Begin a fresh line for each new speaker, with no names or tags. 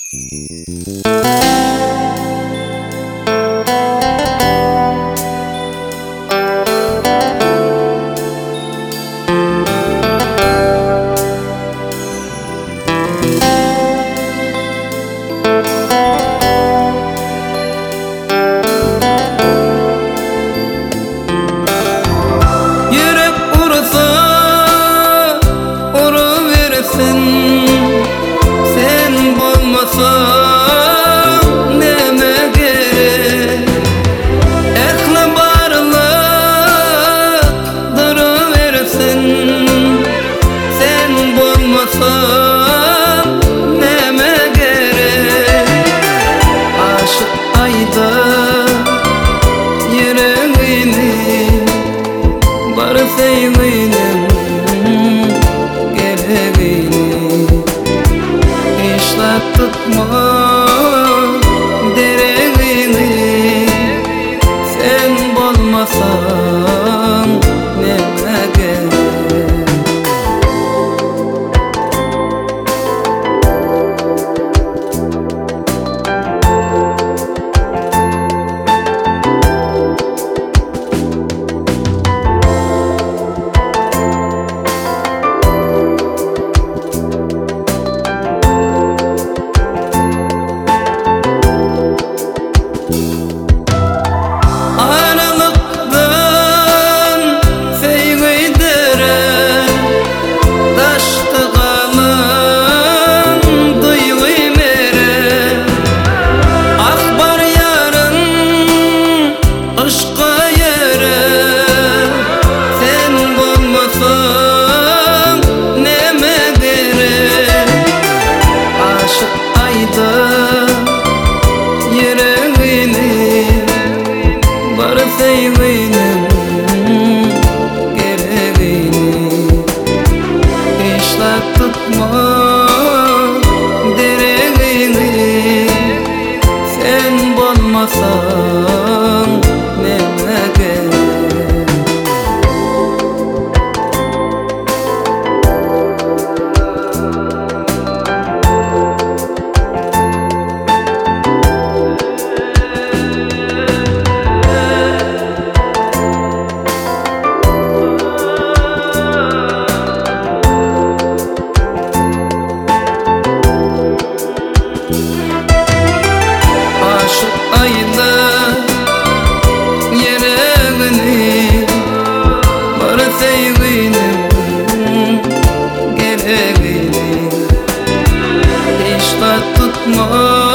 Sen bolmasan neme gerek? Ehli barlık duruversin. Sen bolmasan neme gerek? Aşık ayda yüreğini bar sevgilim tutma derevini. Sen bolmasan neme gerek? Sevgilim gereğini işler tutma derevini. Sen bolmasan neme gerek? Ayda yüreğini bar sevgilim gereğini hiç tutma